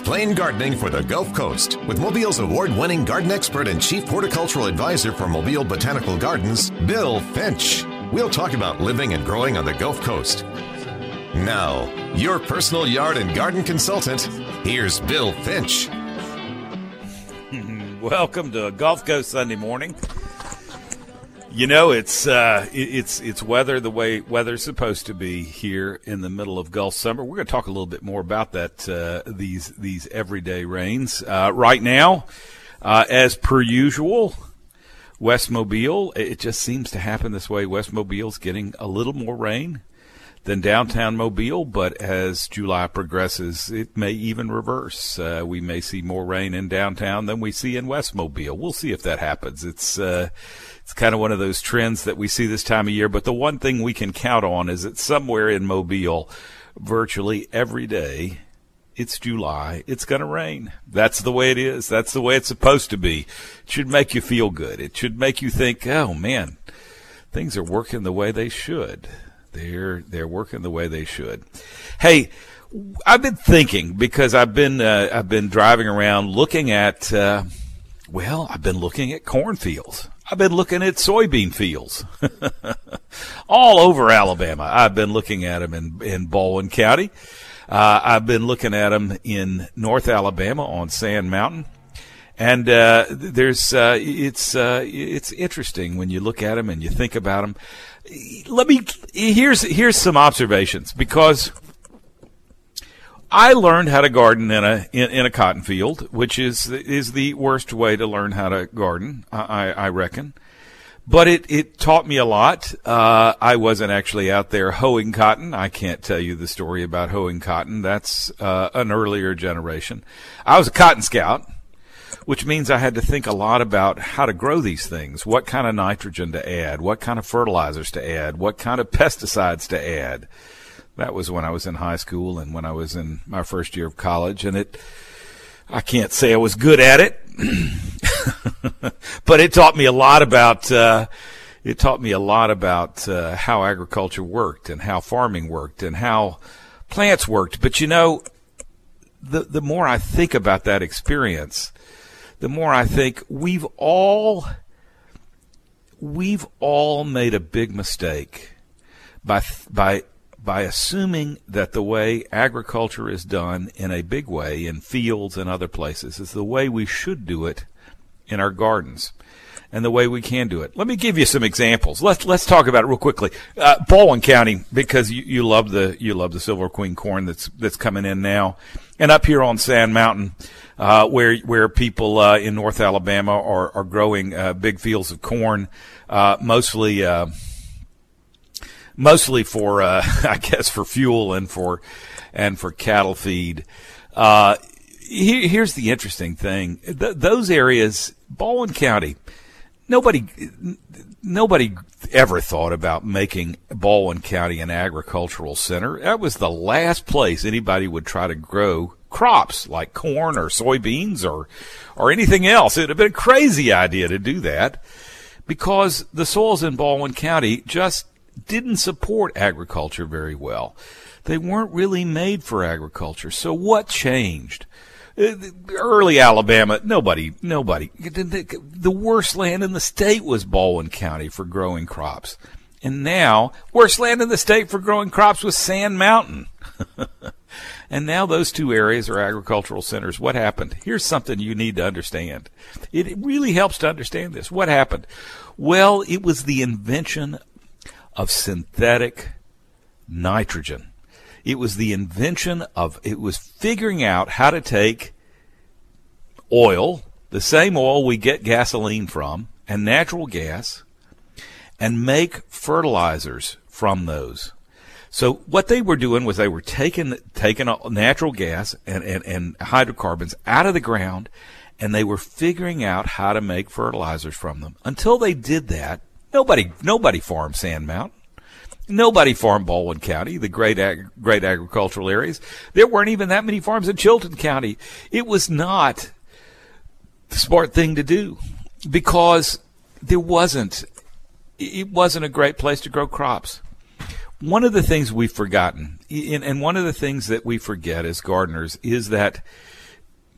Explain Gardening for the Gulf Coast with Mobile's award-winning garden expert and chief horticultural advisor for Mobile Botanical Gardens, Bill Finch. We'll talk about living and growing on the Gulf Coast. Now, your personal yard and garden consultant, here's Bill Finch. Welcome to Gulf Coast Sunday morning. You know, it's weather the way weather's supposed to be here in the middle of Gulf summer. We're going to talk a little bit more about that, these everyday rains. Right now, as per usual, West Mobile, it just seems to happen this way. West Mobile's getting a little more rain than downtown Mobile, but as July progresses, it may even reverse. We may see more rain in downtown than we see in West Mobile. We'll see if that happens. It's kind of one of those trends that we see this time of year, but the one thing we can count on is that somewhere in Mobile, virtually every day, it's July, it's going to rain. That's the way it is. That's the way it's supposed to be. It should make you feel good. It should make you think, oh man, things are working the way they should. They're working the way they should. Hey, I've been thinking because I've been driving around looking at I've been looking at cornfields. I've been looking at soybean fields all over Alabama. I've been looking at them in Baldwin County. I've been looking at them in North Alabama on Sand Mountain. And it's interesting when you look at them and you think about them. Here's some observations, because I learned how to garden in a cotton field, which is the worst way to learn how to garden, I reckon. But it taught me a lot. I wasn't actually out there hoeing cotton. I can't tell you the story about hoeing cotton. That's an earlier generation. I was a cotton scout, which means I had to think a lot about how to grow these things, what kind of nitrogen to add, what kind of fertilizers to add, what kind of pesticides to add. That was when I was in high school and when I was in my first year of college, and I can't say I was good at it, but it taught me a lot about how agriculture worked and how farming worked and how plants worked. But you know, the more I think about that experience, the more I think we've all made a big mistake by assuming that the way agriculture is done in a big way in fields and other places is the way we should do it in our gardens and the way we can do it. Let me give you some examples. Let's talk about it real quickly. Baldwin County, because you love the Silver Queen corn that's coming in now, and up here on Sand Mountain, where people in North Alabama are growing big fields of corn, mostly for I guess for fuel and for cattle feed. Here's the interesting thing: those areas, Baldwin County, nobody ever thought about making Baldwin County an agricultural center. That was the last place anybody would try to grow crops like corn or soybeans or anything else. It would have been a crazy idea to do that because the soils in Baldwin County just didn't support agriculture very well. They weren't really made for agriculture. So what changed? Early Alabama, nobody. The worst land in the state was Baldwin County for growing crops. And now, worst land in the state for growing crops was Sand Mountain. And now those two areas are agricultural centers. What happened? Here's something you need to understand. It really helps to understand this. What happened? Well, it was the invention of synthetic nitrogen. It was figuring out how to take oil, the same oil we get gasoline from, and natural gas, and make fertilizers from those. So what they were doing was they were taking natural gas and hydrocarbons out of the ground, and they were figuring out how to make fertilizers from them. Until they did that, nobody farmed Sand Mountain. Nobody farmed Baldwin County, the great agricultural areas. There weren't even that many farms in Chilton County. It was not the smart thing to do because it wasn't a great place to grow crops. One of the things we've forgotten, and one of the things that we forget as gardeners, is that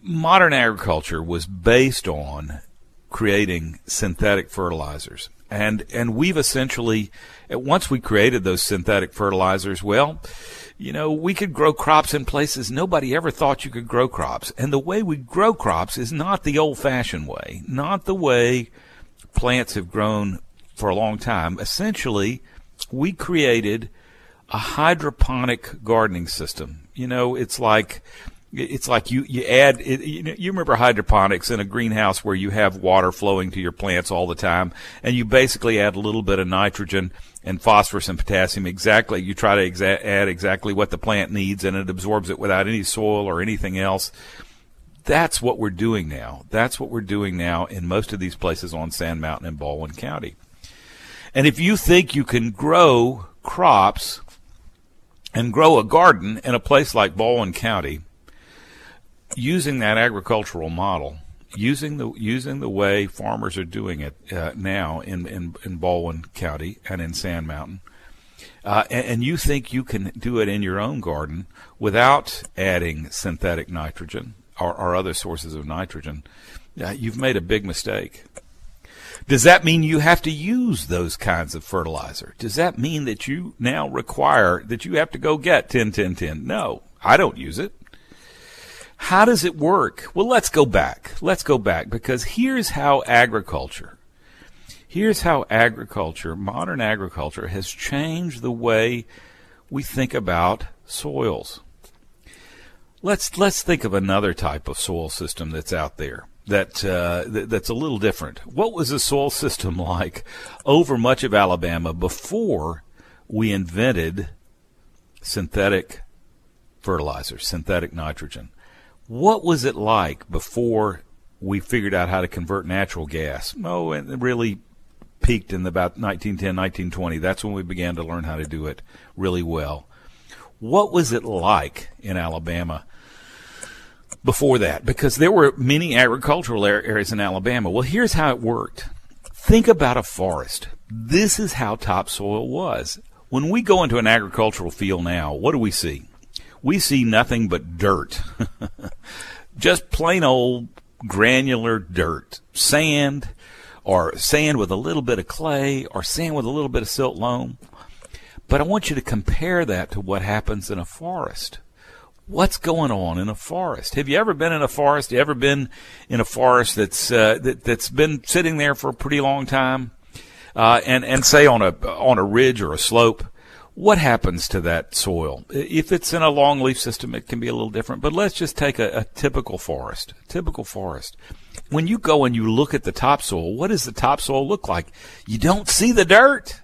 modern agriculture was based on creating synthetic fertilizers. And we've essentially, once we created those synthetic fertilizers, well, we could grow crops in places nobody ever thought you could grow crops. And the way we grow crops is not the old-fashioned way, not the way plants have grown for a long time. Essentially, we created a hydroponic gardening system. It's like you add it, you remember hydroponics in a greenhouse where you have water flowing to your plants all the time, and you basically add a little bit of nitrogen and phosphorus and potassium. Exactly, you try to add exactly what the plant needs, and it absorbs it without any soil or anything else. That's what we're doing now. That's what we're doing now in most of these places on Sand Mountain and Baldwin County. And if you think you can grow crops and grow a garden in a place like Baldwin County, using that agricultural model, using the way farmers are doing it now in Baldwin County and in Sand Mountain, and you think you can do it in your own garden without adding synthetic nitrogen or other sources of nitrogen, you've made a big mistake. Does that mean you have to use those kinds of fertilizer? Does that mean that you now require that you have to go get 10-10-10? No, I don't use it. How does it work? Well, let's go back. Because here's how modern agriculture has changed the way we think about soils. Let's think of another type of soil system that's out there that's a little different. What was the soil system like over much of Alabama before we invented synthetic fertilizers, synthetic nitrogen? What was it like before we figured out how to convert natural gas? Oh, and it really peaked in about 1910, 1920. That's when we began to learn how to do it really well. What was it like in Alabama before that? Because there were many agricultural areas in Alabama. Well, here's how it worked. Think about a forest. This is how topsoil was. When we go into an agricultural field now, what do we see? We see nothing but dirt. Just plain old granular dirt. Sand, or sand with a little bit of clay, or sand with a little bit of silt loam. But I want you to compare that to what happens in a forest. What's going on in a forest? Have you ever been in a forest? You ever been in a forest that's been sitting there for a pretty long time, and say on a ridge or a slope? What happens to that soil? If it's in a longleaf system, it can be a little different. But let's just take a typical forest. When you go and you look at the topsoil, what does the topsoil look like? You don't see the dirt.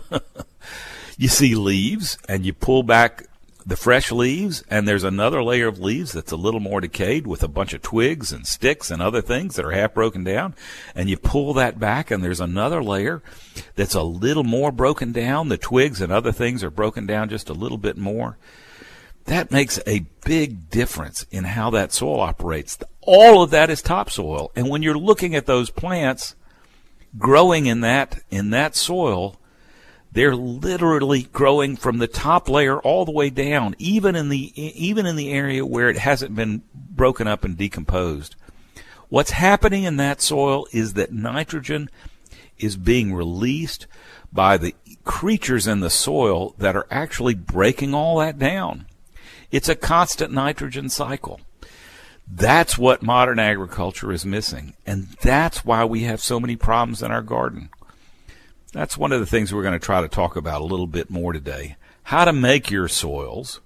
You see leaves, and you pull back the fresh leaves, and there's another layer of leaves that's a little more decayed with a bunch of twigs and sticks and other things that are half broken down, and you pull that back, and there's another layer that's a little more broken down. The twigs and other things are broken down just a little bit more. That makes a big difference in how that soil operates. All of that is topsoil, and when you're looking at those plants growing in that soil, they're literally growing from the top layer all the way down, even in the area where it hasn't been broken up and decomposed. What's happening in that soil is that nitrogen is being released by the creatures in the soil that are actually breaking all that down. It's a constant nitrogen cycle. That's what modern agriculture is missing, and that's why we have so many problems in our garden. That's one of the things we're going to try to talk about a little bit more today. How to make your soils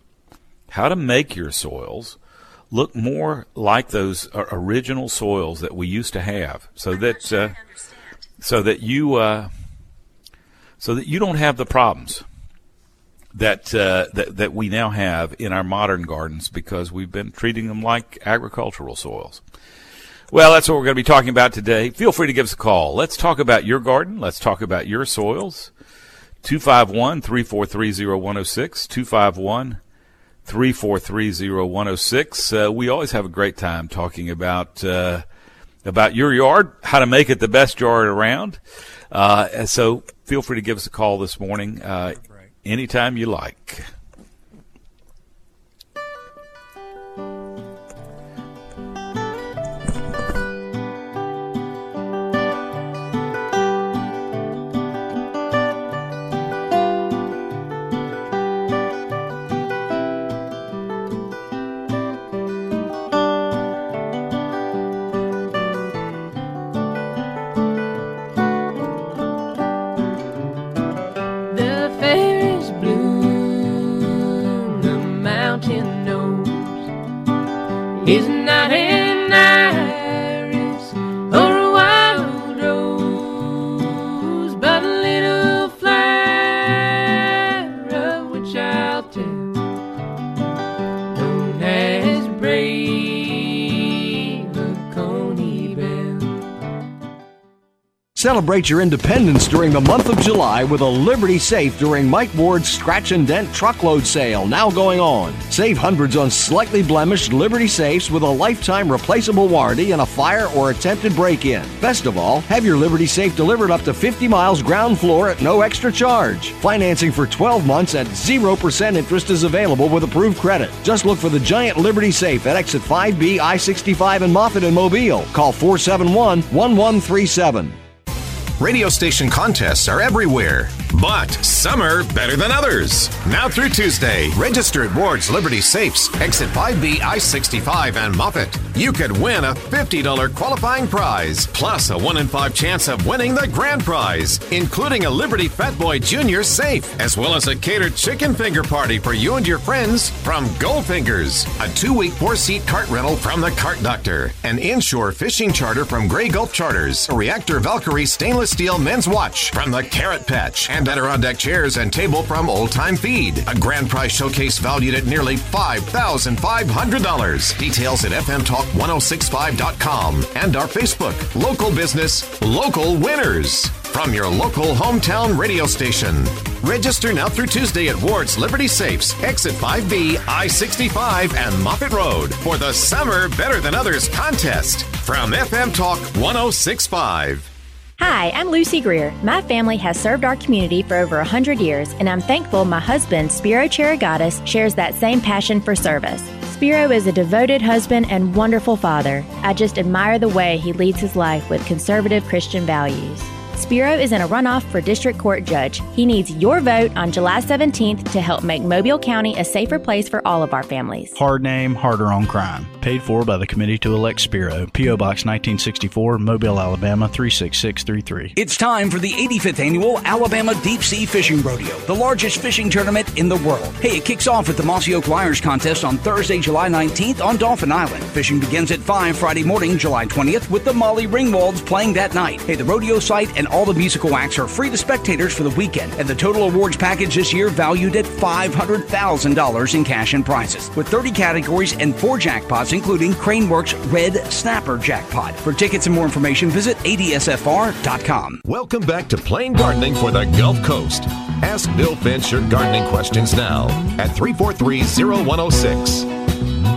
look more like those original soils that we used to have, so that you don't have the problems that we now have in our modern gardens because we've been treating them like agricultural soils. Well, that's what we're going to be talking about today. Feel free to give us a call. Let's talk about your garden. Let's talk about your soils. 251-343-0106, 251-343-0106. We always have a great time talking about your yard, how to make it the best yard around. So feel free to give us a call this morning anytime you like. is not an iris or a wild rose, but a little flower of which I'll tell, known as Brave of Coney Bell. Celebrate your independence during the month of July with a Liberty Safe during Mike Ward's Scratch and Dent Truckload Sale, now going on. Save hundreds on slightly blemished Liberty Safes with a lifetime replaceable warranty and a fire or attempted break-in. Best of all, have your Liberty Safe delivered up to 50 miles ground floor at no extra charge. Financing for 12 months at 0% interest is available with approved credit. Just look for the giant Liberty Safe at exit 5B, I-65 in Moffett and Mobile. Call 471-1137. Radio station contests are everywhere, but some are better than others. Now through Tuesday, register at Ward's Liberty Safes, exit 5B, I-65 and Moffett. You could win a $50 qualifying prize, plus a 1 in 5 chance of winning the grand prize, including a Liberty Fat Boy Jr. safe, as well as a catered chicken finger party for you and your friends from Goldfingers, a 2-week 4-seat cart rental from the Cart Doctor, an inshore fishing charter from Grey Gulf Charters, a Reactor Valkyrie stainless steel men's watch from the Carrot Patch, and Adirondack chairs and table from Old Time Feed. A grand prize showcase valued at nearly $5,500. Details at fmtalk1065.com and our Facebook. Local business, local winners. From your local hometown radio station. Register now through Tuesday at Ward's Liberty Safes, exit 5B, I-65 and Moffett Road for the Summer Better Than Others contest from FM Talk 1065. Hi, I'm Lucy Greer. My family has served our community for over 100 years, and I'm thankful my husband, Spiro Charigatis, shares that same passion for service. Spiro is a devoted husband and wonderful father. I just admire the way he leads his life with conservative Christian values. Spiro is in a runoff for district court judge. He needs your vote on July 17th to help make Mobile County a safer place for all of our families. Hard name, harder on crime. Paid for by the Committee to Elect Spiro. P.O. Box 1964, Mobile, Alabama 36633. It's time for the 85th Annual Alabama Deep Sea Fishing Rodeo, the largest fishing tournament in the world. Hey, it kicks off with the Mossy Oak Liars Contest on Thursday, July 19th on Dolphin Island. Fishing begins at 5 Friday morning, July 20th, with the Molly Ringwalds playing that night. Hey, the rodeo site and all the musical acts are free to spectators for the weekend, and the total awards package this year valued at $500,000 in cash and prizes, with 30 categories and 4 jackpots, including Craneworks Red Snapper Jackpot. For tickets and more information, visit adsfr.com. Welcome back to Plain Gardening for the Gulf Coast. Ask Bill Finch your gardening questions now at 343-0106.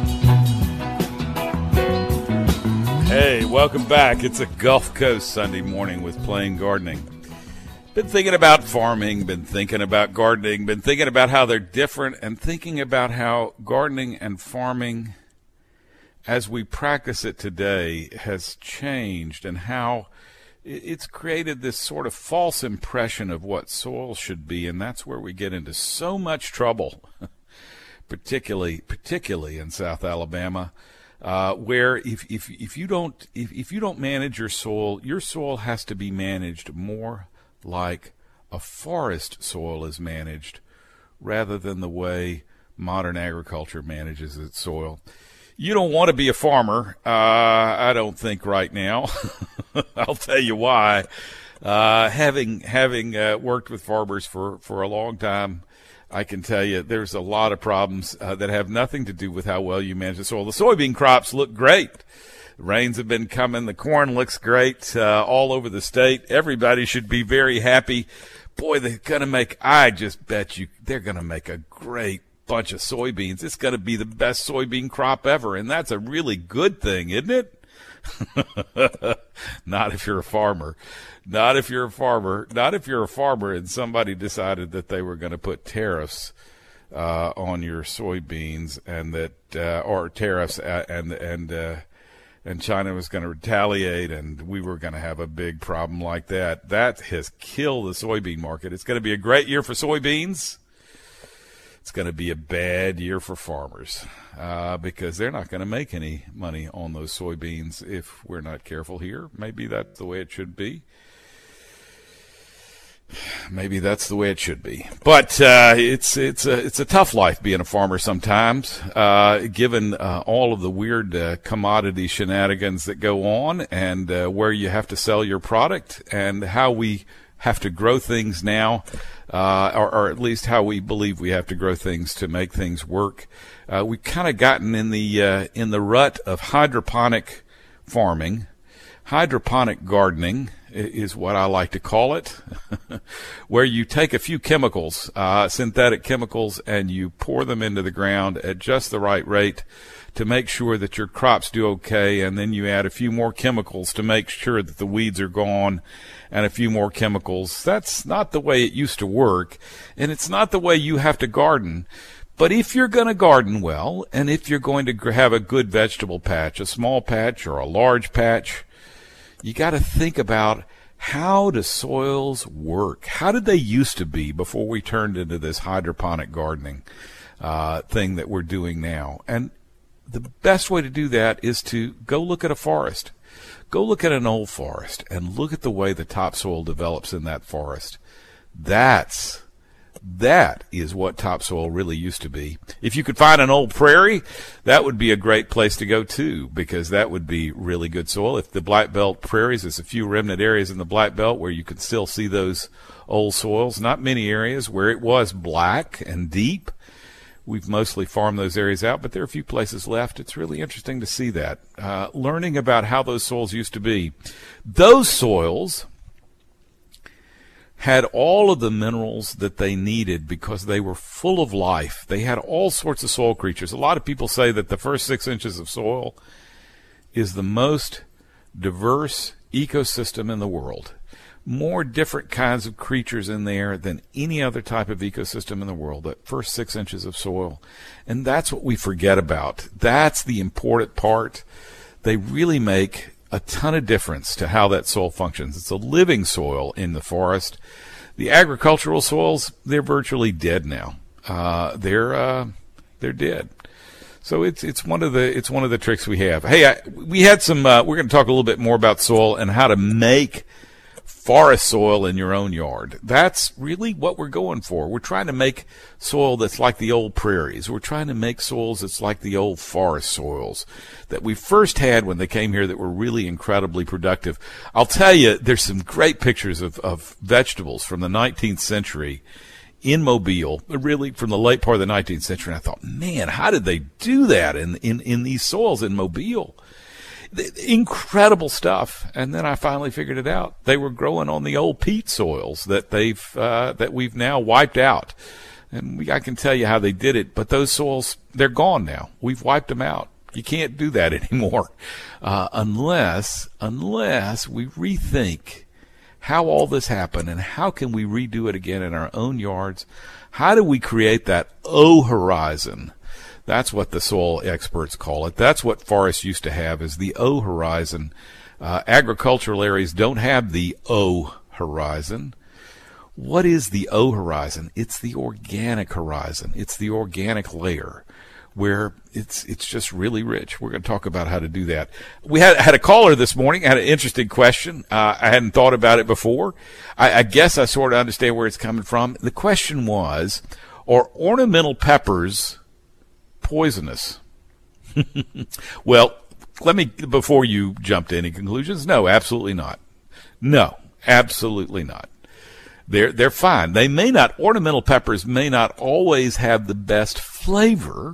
Hey, welcome back. It's a Gulf Coast Sunday morning with Plain Gardening. Been thinking about farming, been thinking about gardening, been thinking about how they're different, and thinking about how gardening and farming, as we practice it today, has changed, and how it's created this sort of false impression of what soil should be, and that's where we get into so much trouble, particularly in South Alabama. Where if you don't manage your soil has to be managed more like a forest soil is managed, rather than the way modern agriculture manages its soil. You don't want to be a farmer, I don't think, right now. I'll tell you why. Having worked with farmers for a long time, I can tell you there's a lot of problems that have nothing to do with how well you manage the soil. The soybean crops look great. The rains have been coming. The corn looks great all over the state. Everybody should be very happy. Boy, they're going to make, I just bet you, they're going to make a great bunch of soybeans. It's going to be the best soybean crop ever, and that's a really good thing, isn't it? Not if you're a farmer. Not if you're a farmer and somebody decided that they were going to put tariffs on your soybeans, and that or tariffs and China was going to retaliate, and we were going to have a big problem like that. That has killed the soybean market. It's going to be a great year for soybeans. It's going to be a bad year for farmers because they're not going to make any money on those soybeans if we're not careful here. Maybe that's the way it should be. Maybe that's the way it should be. But it's a tough life being a farmer sometimes, given all of the weird commodity shenanigans that go on, and where you have to sell your product, and how we have to grow things now, or at least how we believe we have to grow things to make things work. We've kind of gotten in the rut of hydroponic farming. Hydroponic gardening is what I like to call it, where you take a few chemicals, synthetic chemicals, and you pour them into the ground at just the right rate to make sure that your crops do okay, and then you add a few more chemicals to make sure that the weeds are gone, and a few more chemicals. That's not the way it used to work, and it's not the way you have to garden. But if you're going to garden well, and if you're going to have a good vegetable patch, a small patch or a large patch, you got to think about, how do soils work? How did they used to be before we turned into this hydroponic gardening thing that we're doing now? And the best way to do that is to go look at a forest. Go look at an old forest and look at the way the topsoil develops in that forest. That is what topsoil really used to be. If you could find an old prairie, that would be a great place to go too, because that would be really good soil. If the Black Belt prairies, there's a few remnant areas in the Black Belt where you can still see those old soils. Not many areas where it was black and deep. We've mostly farmed those areas out, but there are a few places left. It's really interesting to see that. Learning about how those soils used to be. Those soils had all of the minerals that they needed because they were full of life. They had all sorts of soil creatures. A lot of people say that the first 6 inches of soil is the most diverse ecosystem in the world. More different kinds of creatures in there than any other type of ecosystem in the world, that first 6 inches of soil. And that's what we forget about. That's the important part. They really make a ton of difference to how that soil functions. It's a living soil in the forest. The agricultural soils, they're virtually dead now. They're dead. So it's one of the tricks we have. Hey, we had some. We're going to talk a little bit more about soil and how to make forest soil in your own yard. That's really what we're going for. We're trying to make soil that's like the old prairies. We're trying to make soils that's like the old forest soils that we first had when they came here that were really incredibly productive. I'll tell you, there's some great pictures of vegetables from the 19th century in Mobile, really from the late part of the 19th century. And I thought, man, how did they do that in these soils in Mobile? Incredible stuff. And then I finally figured it out. They were growing on the old peat soils that we've now wiped out. And I can tell you how they did it, but those soils, they're gone now. We've wiped them out. You can't do that anymore, unless we rethink how all this happened and how can we redo it again in our own yards. How do we create that O horizon? That's what the soil experts call it. That's what forests used to have, is the O horizon. Agricultural areas don't have the O horizon. What is the O horizon? It's the organic horizon. It's the organic layer where it's just really rich. We're going to talk about how to do that. We had a caller this morning, had an interesting question. I hadn't thought about it before. I guess I sort of understand where it's coming from. The question was, are ornamental peppers poisonous? Well, before you jump to any conclusions, no, absolutely not. No, absolutely not. They're fine. Ornamental peppers may not always have the best flavor,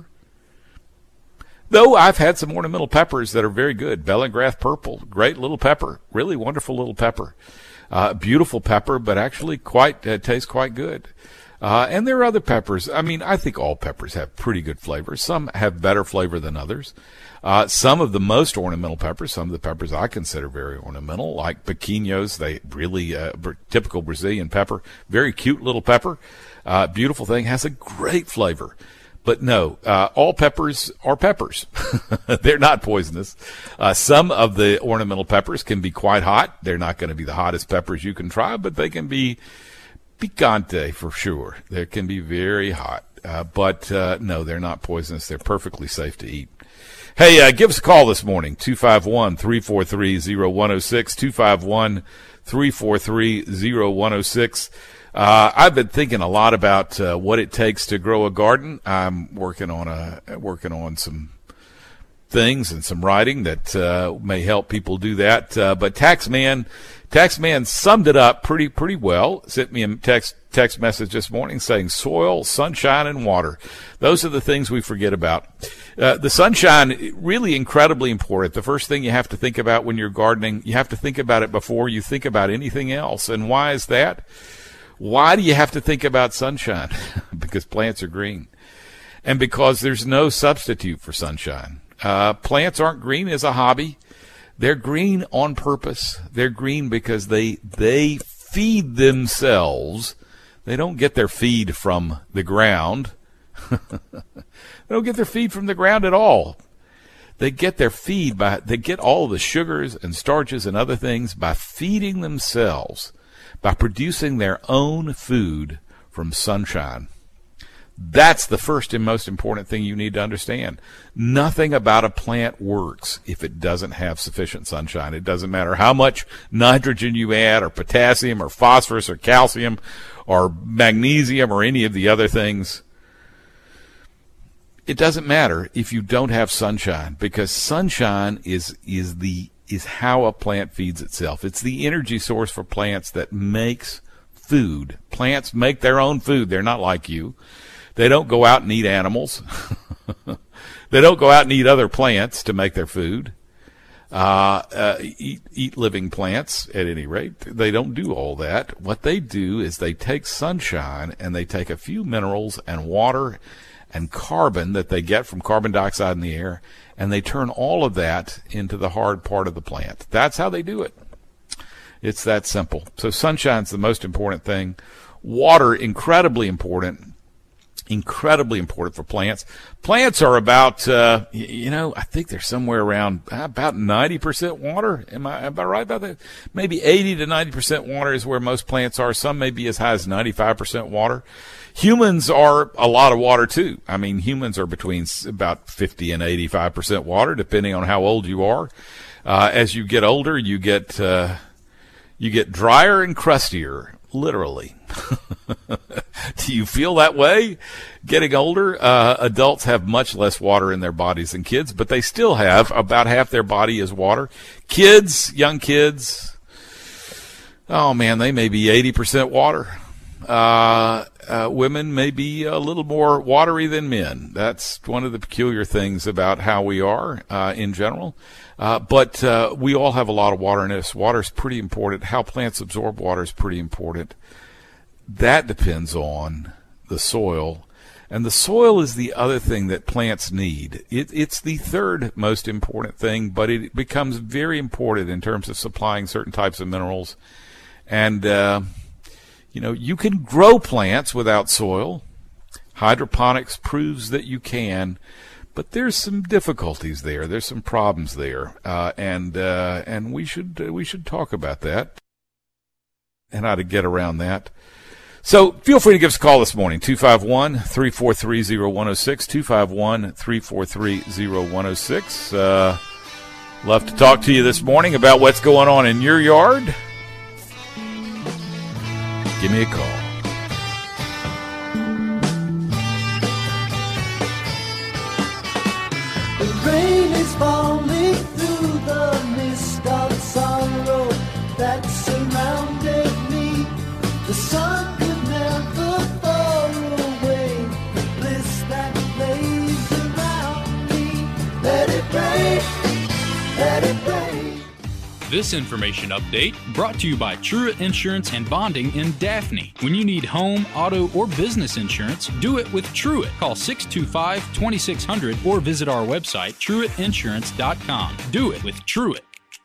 though I've had some ornamental peppers that are very good. Bellingrath purple, great little pepper, really wonderful little pepper. Beautiful pepper, but actually tastes quite good. And there are other peppers. I mean, I think all peppers have pretty good flavor. Some have better flavor than others. Some of the most ornamental peppers, some of the peppers I consider very ornamental, like pequeños, they really, typical Brazilian pepper, very cute little pepper, beautiful thing, has a great flavor. But no, all peppers are peppers. They're not poisonous. Some of the ornamental peppers can be quite hot. They're not going to be the hottest peppers you can try, but they can be picante for sure. They can be very hot. But no, they're not poisonous. They're perfectly safe to eat. Hey, give us a call this morning, 251-343-0106, 251-343-0106. I've been thinking a lot about what it takes to grow a garden. I'm working on some things and some writing that may help people do that. But Taxman summed it up pretty well. Sent me a text message this morning saying soil, sunshine, and water. Those are the things we forget about. The sunshine, really incredibly important. The first thing you have to think about when you're gardening, you have to think about it before you think about anything else. And why is that? Why do you have to think about sunshine? Because plants are green. And because there's no substitute for sunshine. Plants aren't green as a hobby. They're green on purpose. They're green because they feed themselves. They don't get their feed from the ground. They don't get their feed from the ground at all. They get their feed they get all the sugars and starches and other things by feeding themselves, by producing their own food from sunshine. That's the first and most important thing you need to understand. Nothing about a plant works if it doesn't have sufficient sunshine. It doesn't matter how much nitrogen you add, or potassium, or phosphorus, or calcium, or magnesium, or any of the other things. It doesn't matter if you don't have sunshine, because sunshine is how a plant feeds itself. It's the energy source for plants that makes food. Plants make their own food. They're not like you. They don't go out and eat animals. They don't go out and eat other plants to make their food. Eat living plants, at any rate. They don't do all that. What they do is they take sunshine and they take a few minerals and water and carbon that they get from carbon dioxide in the air, and they turn all of that into the hard part of the plant. That's how they do it. It's that simple. So sunshine's the most important thing. Water, incredibly important for plants. Plants are about, I think they're somewhere around about 90% water. Am I right about that? Maybe 80 to 90% water is where most plants are. Some may be as high as 95% water. Humans are a lot of water too. I mean, humans are between about 50 and 85% water, depending on how old you are. As you get older, you get drier and crustier, literally. Do you feel that way? Getting older, adults have much less water in their bodies than kids, but they still have about half their body is water. Kids, young kids, oh man, they may be 80% water. Women may be a little more watery than men. That's one of the peculiar things about how we are in general. But we all have a lot of water in us. Water is pretty important. How plants absorb water is pretty important. That depends on the soil. And the soil is the other thing that plants need. It's the third most important thing, but it becomes very important in terms of supplying certain types of minerals. And, you can grow plants without soil. Hydroponics proves that you can, but there's some difficulties there. There's some problems there. And we should talk about that and how to get around that. So feel free to give us a call this morning, 251-343-0106, 251-343-0106. Love to talk to you this morning about what's going on in your yard. Give me a call. The rain is falling through the mist of sorrow that surrounded me. The sun could never fall away. The bliss that lays around me. Let it rain, let it rain. This information update brought to you by Truett Insurance and Bonding in Daphne. When you need home, auto, or business insurance, do it with Truett. Call 625-2600 or visit our website, truettinsurance.com. Do it with Truett.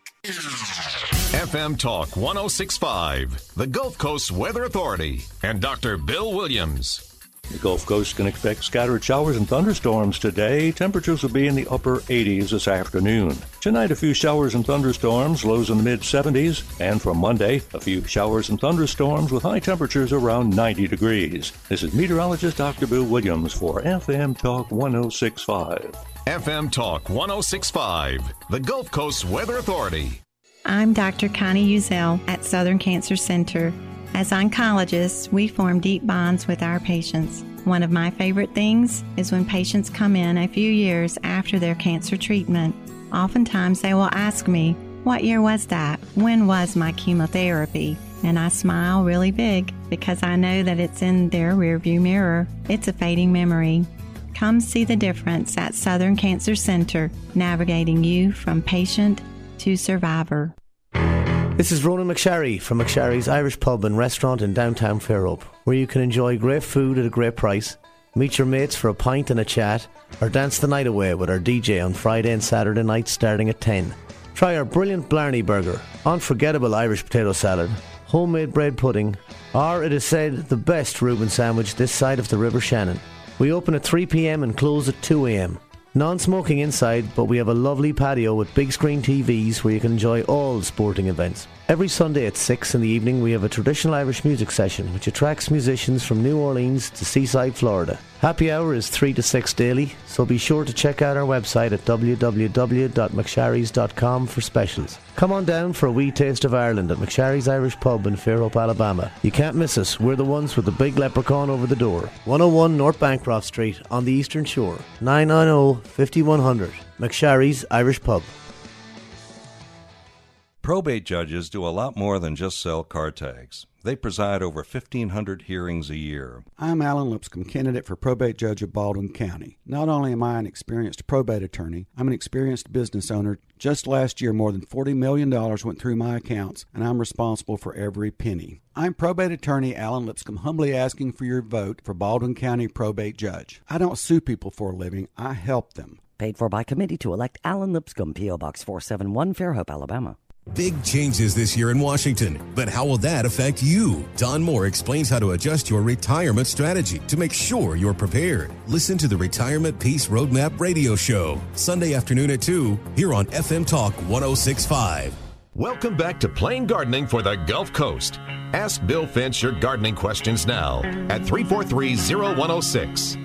FM Talk 106.5, the Gulf Coast Weather Authority, and Dr. Bill Williams. The Gulf Coast can expect scattered showers and thunderstorms today. Temperatures will be in the upper 80s this afternoon. Tonight, a few showers and thunderstorms, lows in the mid-70s. And from Monday, a few showers and thunderstorms with high temperatures around 90 degrees. This is meteorologist Dr. Bill Williams for FM Talk 1065. FM Talk 1065, the Gulf Coast Weather Authority. I'm Dr. Connie Uzel at Southern Cancer Center. As oncologists, we form deep bonds with our patients. One of my favorite things is when patients come in a few years after their cancer treatment. Oftentimes they will ask me, "What year was that? When was my chemotherapy?" And I smile really big because I know that it's in their rearview mirror. It's a fading memory. Come see the difference at Southern Cancer Center, navigating you from patient to survivor. This is Ronan McSharry from McSharry's Irish Pub and Restaurant in downtown Fairhope, where you can enjoy great food at a great price, meet your mates for a pint and a chat, or dance the night away with our DJ on Friday and Saturday nights starting at 10. Try our brilliant Blarney Burger, unforgettable Irish potato salad, homemade bread pudding, or it is said the best Reuben sandwich this side of the River Shannon. We open at 3 p.m. and close at 2 a.m. Non-smoking inside, but we have a lovely patio with big screen TVs where you can enjoy all sporting events. Every Sunday at 6 in the evening we have a traditional Irish music session which attracts musicians from New Orleans to Seaside, Florida. Happy hour is 3 to 6 daily, so be sure to check out our website at www.mcsharrys.com for specials. Come on down for a wee taste of Ireland at McSharry's Irish Pub in Fairhope, Alabama. You can't miss us. We're the ones with the big leprechaun over the door. 101 North Bancroft Street on the Eastern Shore. 990-5100. McSharry's Irish Pub. Probate judges do a lot more than just sell car tags. They preside over 1,500 hearings a year. I'm Alan Lipscomb, candidate for probate judge of Baldwin County. Not only am I an experienced probate attorney, I'm an experienced business owner. Just last year, more than $40 million went through my accounts, and I'm responsible for every penny. I'm probate attorney Alan Lipscomb, humbly asking for your vote for Baldwin County probate judge. I don't sue people for a living, I help them. Paid for by committee to elect Alan Lipscomb, P.O. Box 471, Fairhope, Alabama. Big changes this year in Washington, but how will that affect you? Don Moore explains how to adjust your retirement strategy to make sure you're prepared. Listen to the Retirement Peace Roadmap radio show, Sunday afternoon at 2, here on FM Talk 1065. Welcome back to Plain Gardening for the Gulf Coast. Ask Bill Finch your gardening questions now at 343-0106.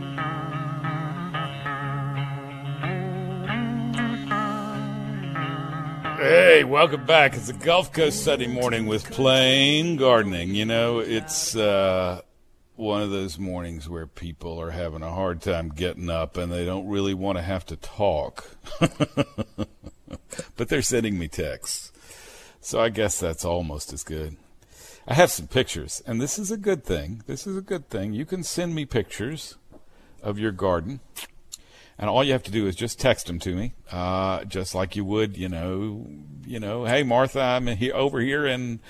Hey, welcome back. It's a Gulf Coast Sunday morning with Plain Gardening. You know, it's one of those mornings where people are having a hard time getting up and they don't really want to have to talk. But they're sending me texts. So I guess that's almost as good. I have some pictures, and this is a good thing. This is a good thing. You can send me pictures of your garden. And all you have to do is just text them to me, just like you would, you know, hey, Martha, I'm over here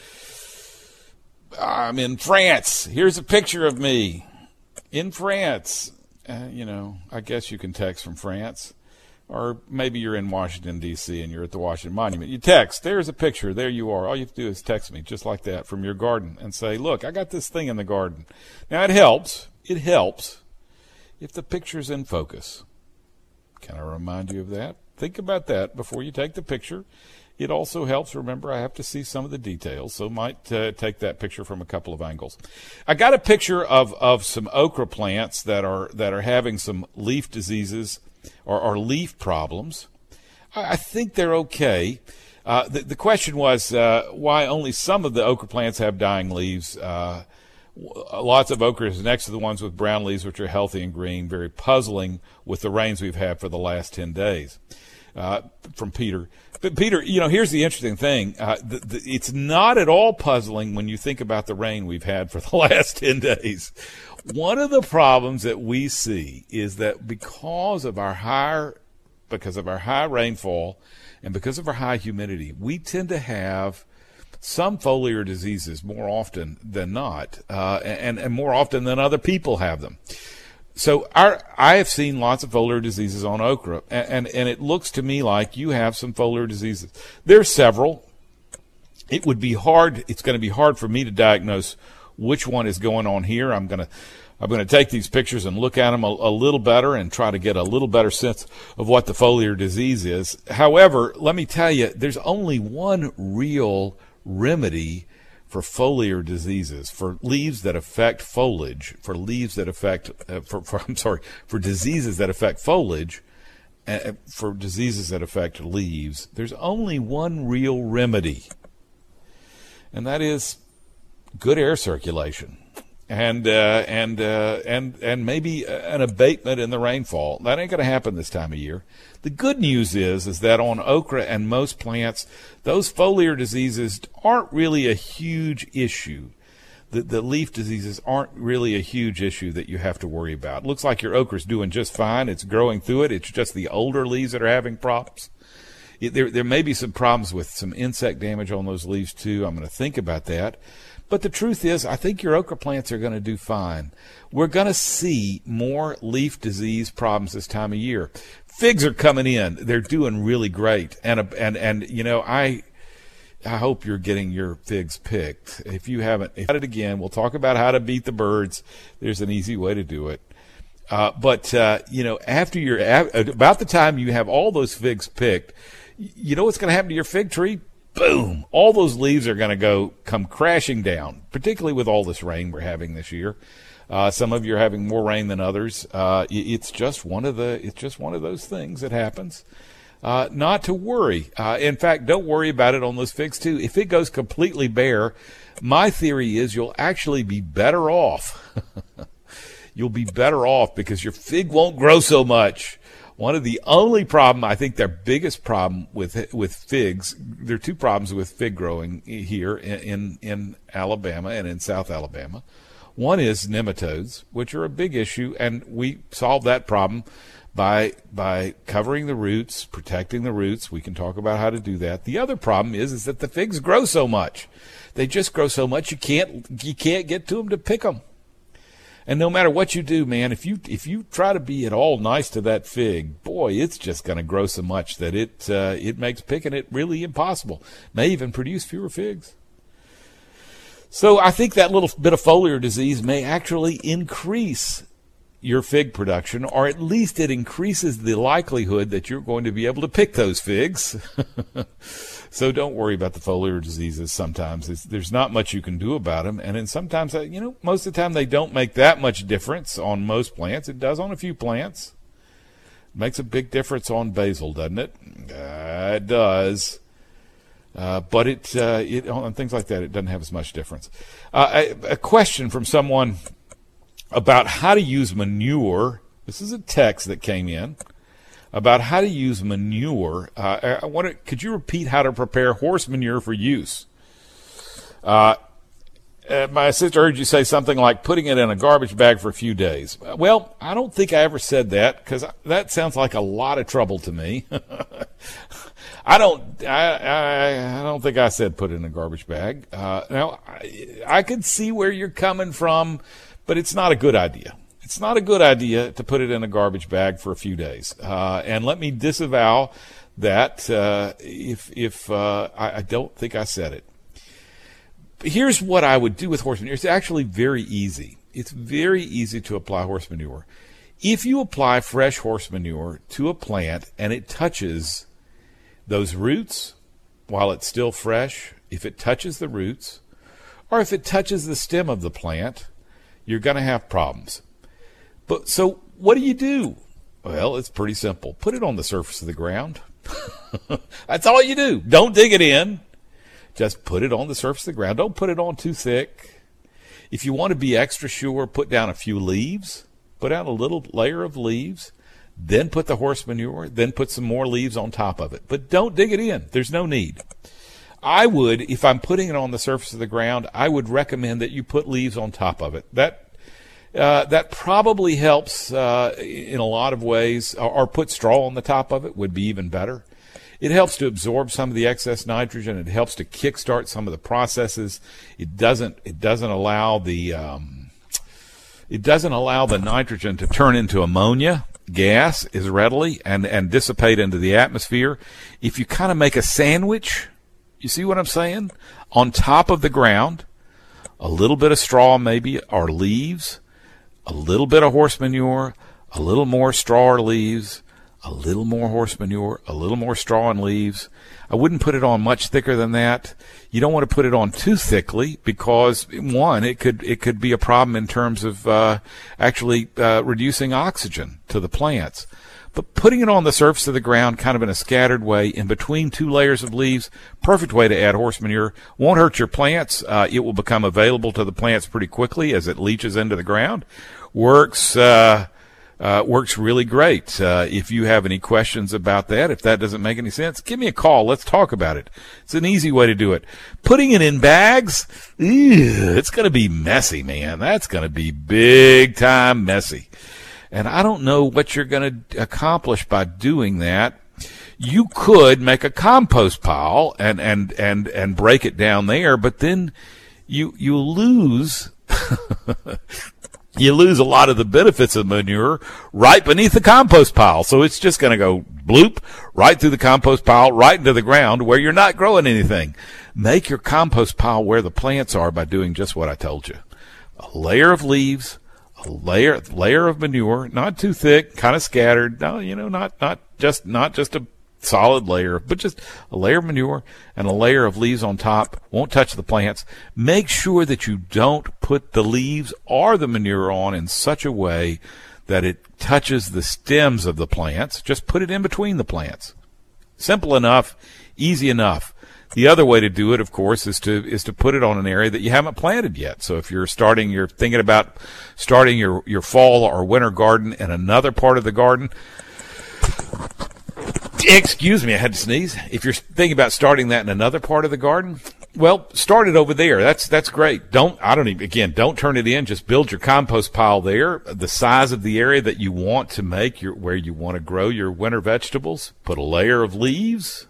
I'm in France. Here's a picture of me in France. I guess you can text from France. Or maybe you're in Washington, D.C., and you're at the Washington Monument. You text, there's a picture, there you are. All you have to do is text me, just like that, from your garden, and say, look, I got this thing in the garden. Now, it helps if the picture's in focus. Can I remind you of that? Think about that before you take the picture. It also helps. Remember, I have to see some of the details, so might take that picture from a couple of angles. I got a picture of some okra plants that are having some leaf diseases or leaf problems. I think they're okay. The question was why only some of the okra plants have dying leaves. Lots of okra is next to the ones with brown leaves, which are healthy and green. Very puzzling with the rains we've had for the last 10 days. From Peter. But Peter, here's the interesting thing. It's not at all puzzling when you think about the rain we've had for the last 10 days. One of the problems that we see is that because of our high rainfall and because of our high humidity, we tend to have some foliar diseases more often than not, and more often than other people have them. So I have seen lots of foliar diseases on okra, and it looks to me like you have some foliar diseases. There's several. It's going to be hard for me to diagnose which one is going on here. I'm going to I'm going to take these pictures and look at them a little better and try to get a little better sense of what the foliar disease is. However, let me tell you, there's only one real remedy for foliar diseases, for leaves that affect foliage, for leaves that affect, for diseases that affect foliage, for diseases that affect leaves. There's only one real remedy, and that is good air circulation. And maybe an abatement in the rainfall. That ain't going to happen this time of year. The good news is that on okra and most plants, those foliar diseases aren't really a huge issue. The leaf diseases aren't really a huge issue that you have to worry about. It looks like your okra's doing just fine. It's growing through it. It's just the older leaves that are having problems. There may be some problems with some insect damage on those leaves too. I'm going to think about that. But the truth is, I think your okra plants are going to do fine. We're going to see more leaf disease problems this time of year. Figs are coming in. They're doing really great. And you know, I hope you're getting your figs picked. If you haven't, at it again, we'll talk about how to beat the birds. There's an easy way to do it. But you know, after about the time you have all those figs picked, you know what's going to happen to your fig tree? Boom! All those leaves are going to come crashing down, particularly with all this rain we're having this year. Some of you are having more rain than others. It's just one of those things that happens. Not to worry. In fact, don't worry about it on those figs too. If it goes completely bare, my theory is you'll actually be better off. You'll be better off because your fig won't grow so much. One of the only problem, I think their biggest problem with figs, there are two problems with fig growing here in Alabama and in South Alabama. One is nematodes, which are a big issue, and we solve that problem by covering the roots, protecting the roots. We can talk about how to do that. The other problem is that the figs grow so much. They just grow so much you can't get to them to pick them. And no matter what you do, man, if you try to be at all nice to that fig, boy, it's just going to grow so much that it makes picking it really impossible. May even produce fewer figs. So I think that little bit of foliar disease may actually increase your fig production, or at least it increases the likelihood that you're going to be able to pick those figs. So don't worry about the foliar diseases sometimes. There's not much you can do about them. And then sometimes, you know, most of the time they don't make that much difference on most plants. It does on a few plants. It makes a big difference on basil, doesn't it? It does. But it on things like that, it doesn't have as much difference. A question from someone about how to use manure. This is a text that came in about how to use manure. Could you repeat how to prepare horse manure for use? My sister heard you say something like putting it in a garbage bag for a few days. Well, I don't think I ever said that, because that sounds like a lot of trouble to me. I don't think I said put it in a garbage bag. Now, I can see where you're coming from, but it's not a good idea. It's not a good idea to put it in a garbage bag for a few days. And let me disavow that if I don't think I said it. But here's what I would do with horse manure. It's actually very easy. It's very easy to apply horse manure. If you apply fresh horse manure to a plant and it touches those roots while it's still fresh, if it touches the roots, or if it touches the stem of the plant, you're going to have problems. But so what do? Well, it's pretty simple. Put it on the surface of the ground. That's all you do. Don't dig it in. Just put it on the surface of the ground. Don't put it on too thick. If you want to be extra sure, put down a few leaves. Put down a little layer of leaves. Then put the horse manure. Then put some more leaves on top of it. But don't dig it in. There's no need. I would, if I'm putting it on the surface of the ground, I would recommend that you put leaves on top of it. That probably helps in a lot of ways, or put straw on the top of it would be even better. It helps to absorb some of the excess nitrogen. It helps to kickstart some of the processes. It doesn't allow the nitrogen to turn into ammonia gas as readily and dissipate into the atmosphere. If you kind of make a sandwich, you see what I'm saying? On top of the ground, a little bit of straw maybe, or leaves, a little bit of horse manure, a little more straw or leaves, a little more horse manure, a little more straw and leaves. I wouldn't put it on much thicker than that. You don't want to put it on too thickly because, one, it could be a problem in terms of actually reducing oxygen to the plants. But putting it on the surface of the ground kind of in a scattered way in between two layers of leaves, perfect way to add horse manure. Won't hurt your plants. It will become available to the plants pretty quickly as it leaches into the ground. Works really great. If you have any questions about that, if that doesn't make any sense, give me a call. Let's talk about it. It's an easy way to do it. Putting it in bags, it's going to be messy, man. That's going to be big time messy. And I don't know what you're going to accomplish by doing that. You could make a compost pile and break it down there, but then you lose you lose a lot of the benefits of manure right beneath the compost pile. So it's just going to go bloop right through the compost pile, right into the ground where you're not growing anything. Make your compost pile where the plants are by doing just what I told you. A layer of leaves, a layer of manure, not too thick, kind of scattered. No, not just a solid layer, but just a layer of manure and a layer of leaves on top. Won't touch the plants. Make sure that you don't put the leaves or the manure on in such a way that it touches the stems of the plants. Just put it in between the plants. Simple enough, easy enough. The other way to do it, of course, is to put it on an area that you haven't planted yet. So if you're thinking about starting your fall or winter garden in another part of the garden, excuse me, I had to sneeze. If you're thinking about starting that in another part of the garden, well, start it over there. That's great. Don't turn it in. Just build your compost pile there, the size of the area that you want to make where you want to grow your winter vegetables. Put a layer of leaves,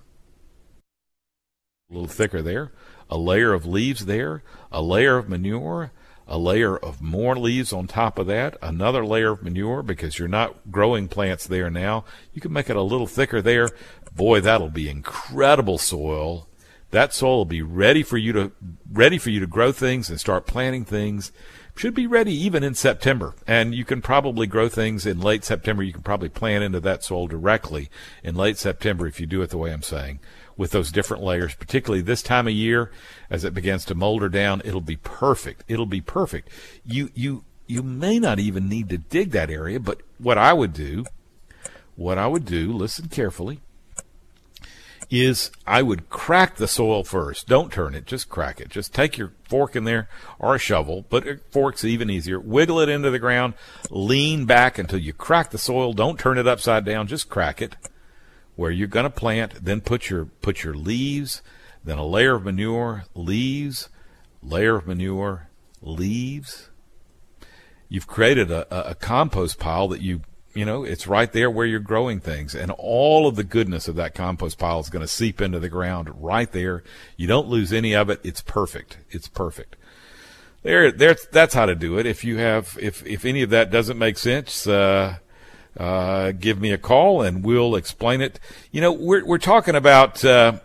a little thicker there, a layer of leaves there, a layer of manure, a layer of more leaves on top of that, another layer of manure because you're not growing plants there now. You can make it a little thicker there. Boy, that'll be incredible soil. That soil will be ready for you to grow things and start planting things. Should be ready even in September. And you can probably grow things in late September. You can probably plant into that soil directly in late September if you do it the way I'm saying, with those different layers, particularly this time of year as it begins to molder down. It'll be perfect. It'll be perfect. You may not even need to dig that area, but what I would do, listen carefully, is I would crack the soil first. Don't turn it, just crack it. Just take your fork in there or a shovel, but a fork's even easier. Wiggle it into the ground, lean back until you crack the soil. Don't turn it upside down, just crack it where you're going to plant. Then put your leaves, then a layer of manure, leaves, layer of manure, leaves. You've created a compost pile that it's right there where you're growing things, and all of the goodness of that compost pile is going to seep into the ground right there. You don't lose any of it. It's perfect. It's perfect. That's how to do it. If any of that doesn't make sense, give me a call and we'll explain it. We're talking about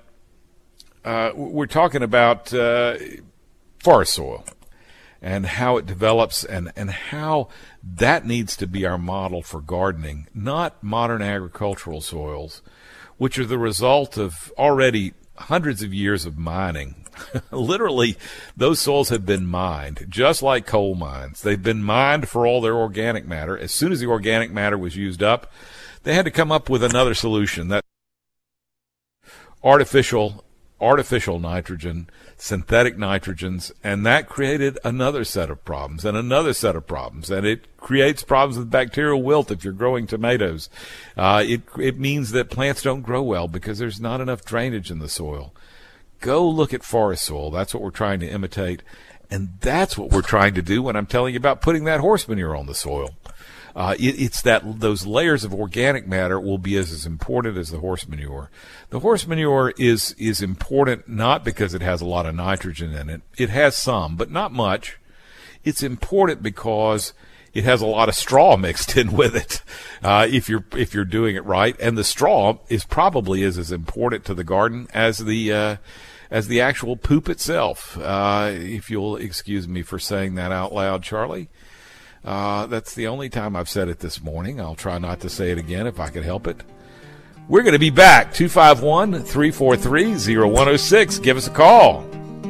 forest soil and how it develops and how that needs to be our model for gardening, not modern agricultural soils, which are the result of already hundreds of years of mining. Literally, those soils have been mined, just like coal mines. They've been mined for all their organic matter. As soon as the organic matter was used up, they had to come up with another solution, that artificial nitrogen, synthetic nitrogens, and that created another set of problems and another set of problems. And it creates problems with bacterial wilt if you're growing tomatoes. It means that plants don't grow well because there's not enough drainage in the soil. Go look at forest soil. That's what we're trying to imitate. And that's what we're trying to do when I'm telling you about putting that horse manure on the soil. It's that those layers of organic matter will be as important as the horse manure. The horse manure is important not because it has a lot of nitrogen in it. It has some, but not much. It's important because it has a lot of straw mixed in with it, if you're doing it right. And the straw is probably as important to the garden as the actual poop itself. If you'll excuse me for saying that out loud, Charlie. That's the only time I've said it this morning. I'll try not to say it again if I can help it. We're going to be back. 251-343-0106. Give us a call.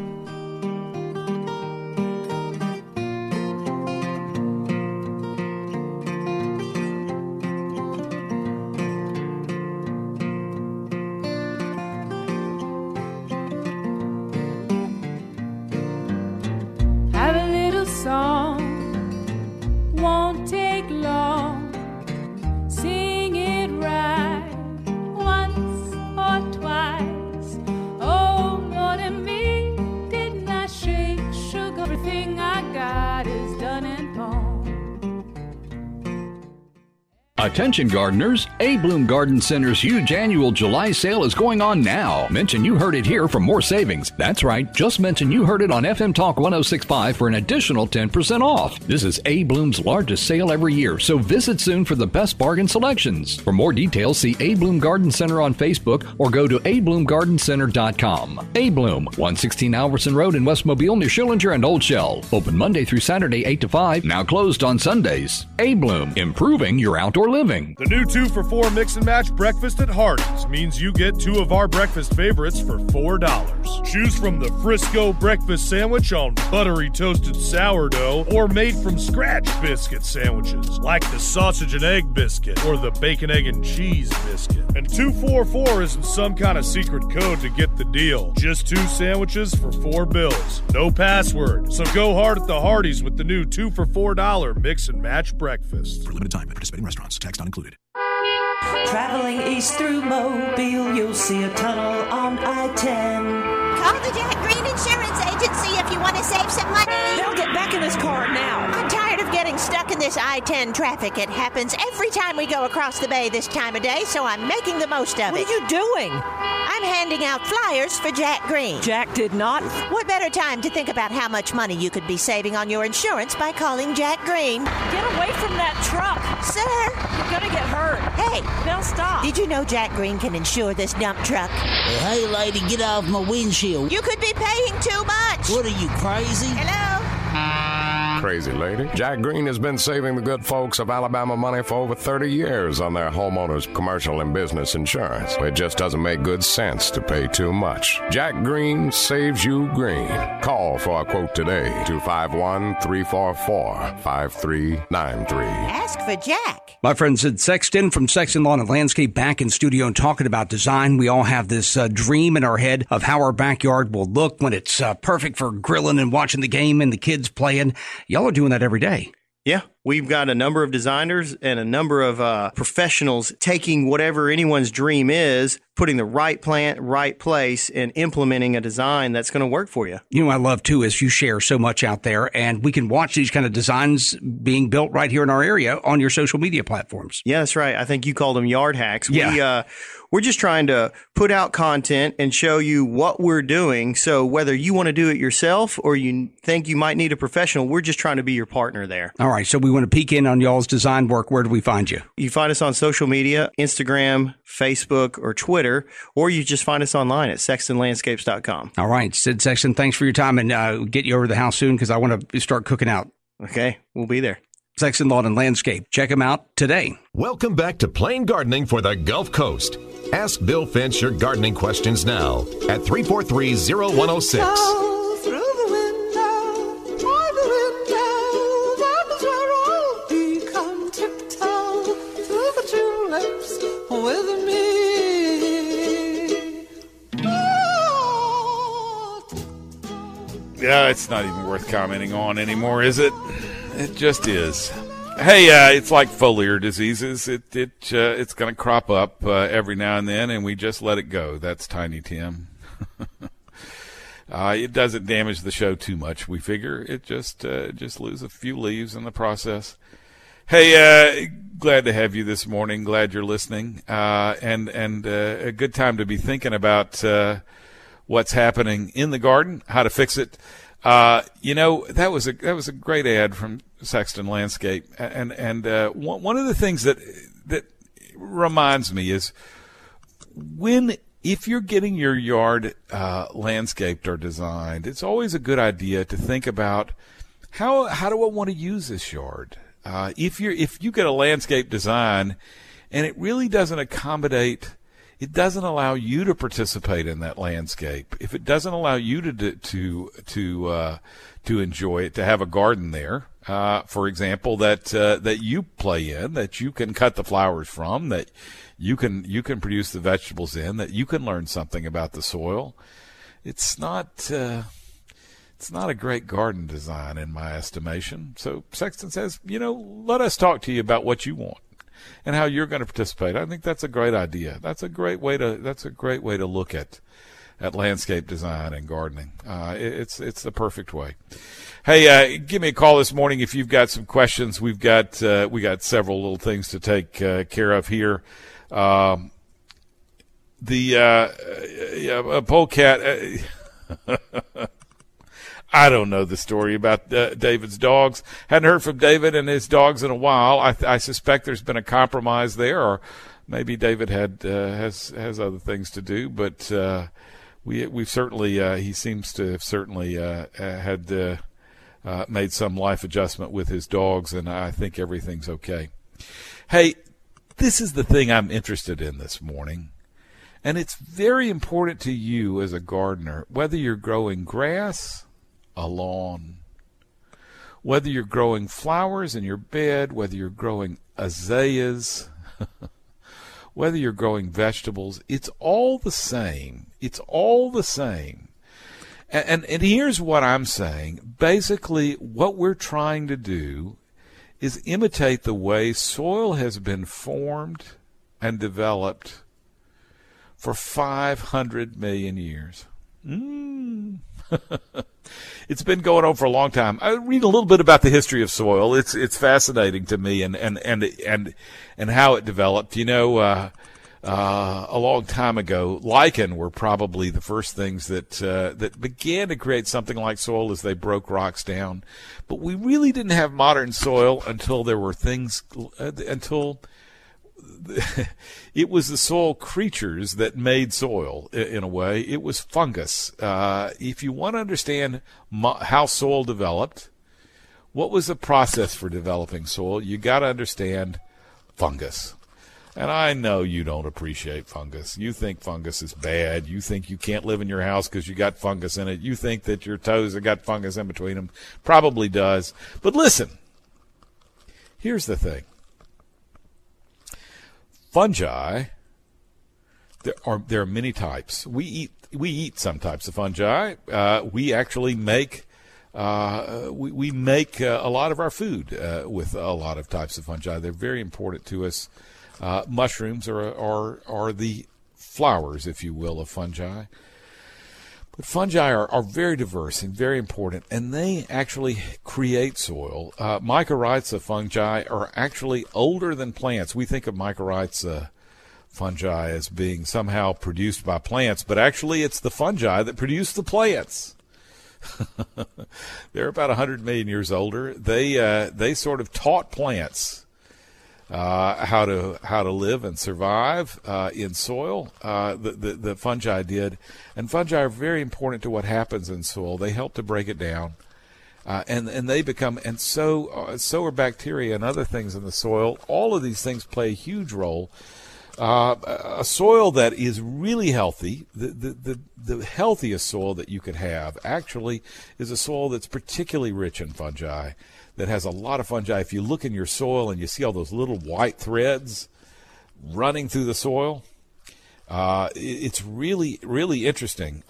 Have a little song, won't take long. Sing it right once or twice. Oh, more than me, didn't I shake sugar? Everything I got is done and gone. Attention gardeners, A. Bloom Garden Center's huge annual July sale is going on now. Mention you heard it here for more savings. That's right, just mention you heard it on FM Talk 106.5 for an additional 10% off. This is A. Bloom's largest sale every year, so visit soon for the best bargain selections. For more details, see A. Bloom Garden Center on Facebook or go to abloomgardencenter.com. A. Bloom, 116 Alverson Road in West Mobile near Schillinger and Old Shell. Open Monday through Saturday 8 to 5, now closed on Sundays. A. Bloom, improving your outdoor living. The new 2-for-4 mix and match breakfast at Hardee's means you get 2 of our breakfast favorites for $4. Choose from the Frisco breakfast sandwich on buttery toasted sourdough or made from scratch biscuit sandwiches like the sausage and egg biscuit or the bacon, egg, and cheese biscuit. And 244 isn't some kind of secret code to get the deal. Just 2 sandwiches for $4. No password. So go hard at the Hardee's with the new 2 for $4 mix and match breakfast. For limited time at participating restaurants. Tax not included. Traveling east through Mobile, you'll see a tunnel on I-10. Call the Jack Green Insurance Agency if you want to save some money. They'll get back in this car now. I'm tired of getting stuck in this I-10 traffic. It happens every time we go across the bay this time of day, so I'm making the most of it. What are you doing? I'm handing out flyers for Jack Green. Jack did not. What better time to think about how much money you could be saving on your insurance by calling Jack Green? Get away from that truck. Sir. You're going to get hurt. Hey. They'll stop. Did you know Jack Green can insure this dump truck? Hey, lady, get off my windshield. You could be paying too much. What are you, crazy? Hello? Crazy lady. Jack Green has been saving the good folks of Alabama money for over 30 years on their homeowners' commercial and business insurance. It just doesn't make good sense to pay too much. Jack Green saves you green. Call for a quote today, 251-344-5393. Ask for Jack. My friend Sid Sexton from Sexton Lawn and Landscape back in studio and talking about design. We all have this dream in our head of how our backyard will look when it's perfect for grilling and watching the game and the kids playing. Y'all are doing that every day. Yeah, we've got a number of designers and a number of professionals taking whatever anyone's dream is, putting the right plant, right place, and implementing a design that's going to work for you. You know, I love, too, is you share so much out there, and we can watch these kind of designs being built right here in our area on your social media platforms. Yeah, that's right. I think you called them yard hacks. Yeah. We're just trying to put out content and show you what we're doing. So whether you want to do it yourself or you think you might need a professional, we're just trying to be your partner there. All right. So we want to peek in on y'all's design work. Where do we find you? You find us on social media, Instagram, Facebook, or Twitter, or you just find us online at sextonlandscapes.com. All right. Sid Sexton, thanks for your time, and get you over to the house soon because I want to start cooking out. Okay. We'll be there. Sexton Lawn and Landscape. Check them out today. Welcome back to Plain Gardening for the Gulf Coast. Ask Bill Finch your gardening questions now at 343-0106. Yeah, it's not even worth commenting on anymore, is it? It just is. Hey, it's like foliar diseases. It's going to crop up every now and then, and we just let it go. That's Tiny Tim. It doesn't damage the show too much, we figure. It just lose a few leaves in the process. Hey, glad to have you this morning. Glad you're listening, and a good time to be thinking about what's happening in the garden, how to fix it. That was a great ad from Sexton Landscape, and one of the things that reminds me is if you're getting your yard landscaped or designed, it's always a good idea to think about how do I want to use this yard? If you get a landscape design and it really doesn't accommodate, it doesn't allow you to participate in that landscape. If it doesn't allow you to enjoy it, to have a garden there, for example, that you play in, that you can cut the flowers from, that you can produce the vegetables in, that you can learn something about the soil. It's not a great garden design in my estimation. So Sexton says, let us talk to you about what you want and how you're going to participate. I think that's a great idea. That's a great way to look at landscape design and gardening. It's the perfect way. Hey, give me a call this morning if you've got some questions. We got several little things to take care of here. Polecat. I don't know the story about David's dogs. Hadn't heard from David and his dogs in a while. I suspect there's been a compromise there, or maybe David has other things to do. But we've certainly he seems to have certainly had made some life adjustment with his dogs, and I think everything's okay. Hey, this is the thing I'm interested in this morning, and it's very important to you as a gardener, whether you're growing grass, a lawn, whether you're growing flowers in your bed, whether you're growing azaleas, whether you're growing vegetables, it's all the same. It's all the same. And here's what I'm saying. Basically, what we're trying to do is imitate the way soil has been formed and developed for 500 million years. It's been going on for a long time. I read a little bit about the history of soil. It's fascinating to me and how it developed. A long time ago, lichen were probably the first things that began to create something like soil as they broke rocks down. But we really didn't have modern soil until there were things until it was the soil creatures that made soil, in a way. It was fungus. If you want to understand how soil developed, what was the process for developing soil, you got to understand fungus. And I know you don't appreciate fungus. You think fungus is bad. You think you can't live in your house because you got fungus in it. You think that your toes have got fungus in between them. Probably does. But listen, here's the thing. Fungi, there are many types. We eat some types of fungi. We actually make we make a lot of our food with a lot of types of fungi. They're very important to us. Mushrooms are the flowers, if you will, of fungi. But fungi are very diverse and very important, and they actually create soil. Mycorrhiza fungi are actually older than plants. We think of mycorrhiza fungi as being somehow produced by plants, but actually it's the fungi that produce the plants. They're about 100 million years older. They sort of taught plants how to live and survive in soil. The fungi did, and fungi are very important to what happens in soil. They help to break it down, and they become, and so are bacteria and other things in the soil. All of these things play a huge role. A soil that is really healthy, the healthiest soil that you could have actually is a soil that's particularly rich in fungi, that has a lot of fungi. If you look in your soil and you see all those little white threads running through the soil, it's really, really interesting.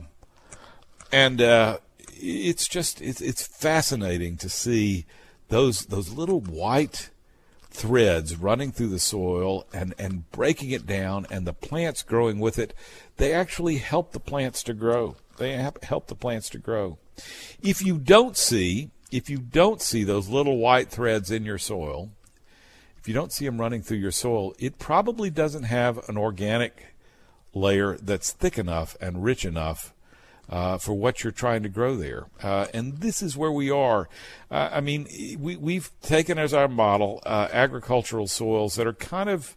It's fascinating to see those little white threads running through the soil and breaking it down, and the plants growing with it. They actually help the plants to grow. Help the plants to grow. If you don't see those little white threads in your soil, if you don't see them running through your soil, it probably doesn't have an organic layer that's thick enough and rich enough for what you're trying to grow there. And this is where we are. We've taken as our model agricultural soils that are kind of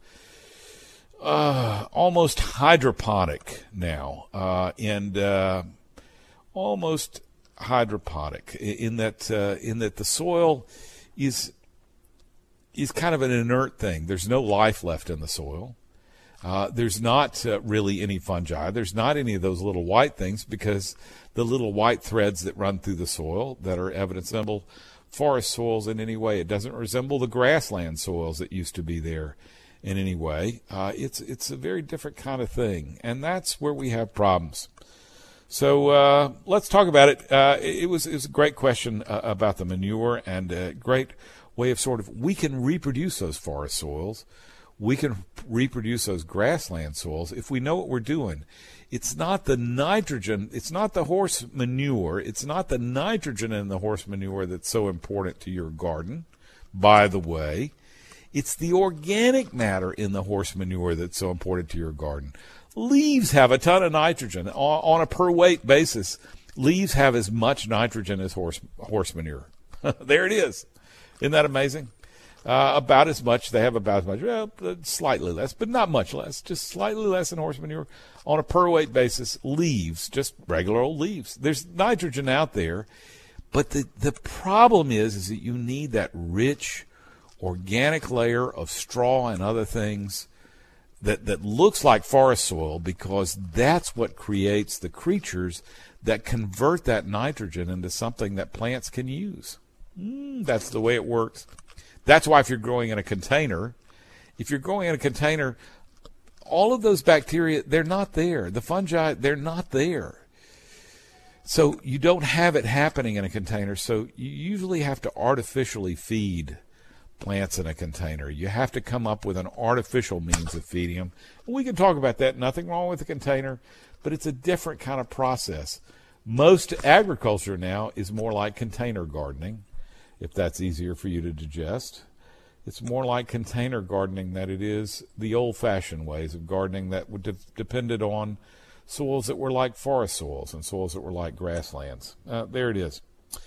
almost hydroponic now, and almost hydroponic in that the soil is kind of an inert thing. There's no life left in the soil. There's not really any fungi. There's not any of those little white things, because the little white threads that run through the soil that are evidence resemble forest soils in any way. It doesn't resemble the grassland soils that used to be there in any way. It's a very different kind of thing, and that's where we have problems. So let's talk about it. It was a great question about the manure, and a great way of we can reproduce those forest soils. We can reproduce those grassland soils if we know what we're doing. It's not the nitrogen, it's not the horse manure, it's not the nitrogen in the horse manure that's so important to your garden, by the way. It's the organic matter in the horse manure that's so important to your garden. Leaves have a ton of nitrogen. On a per weight basis, leaves have as much nitrogen as horse manure. There it is. Isn't that amazing? About as much. They have about as much. Well, slightly less, but not much less. Just slightly less than horse manure. On a per weight basis, leaves, just regular old leaves. There's nitrogen out there, but the problem is that you need that rich organic layer of straw and other things that looks like forest soil, because that's what creates the creatures that convert that nitrogen into something that plants can use. That's the way it works. That's why if you're growing in a container, all of those bacteria, they're not there. The fungi, they're not there. So you don't have it happening in a container. So you usually have to artificially feed plants in a container. You have to come up with an artificial means of feeding them. And we can talk about that. Nothing wrong with the container, but it's a different kind of process. Most agriculture now is more like container gardening, if that's easier for you to digest. It's more like container gardening than it is the old-fashioned ways of gardening that would depended on soils that were like forest soils and soils that were like grasslands. There it is.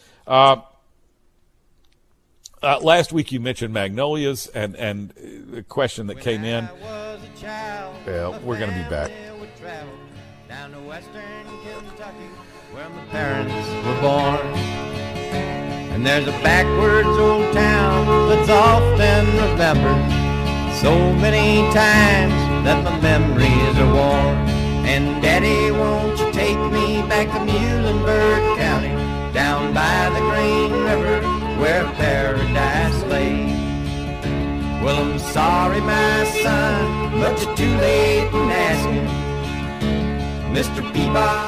Last week you mentioned magnolias, and the question that came in. Well, we're going to be back. Down to western Kentucky, where my parents were born. And there's a backwards old town that's often remembered so many times that my memories are worn. And Daddy, won't you take me back to Muhlenberg County, down by the Green River where paradise lay? Well, I'm sorry, my son, but you're too late in asking. Mr. Peabody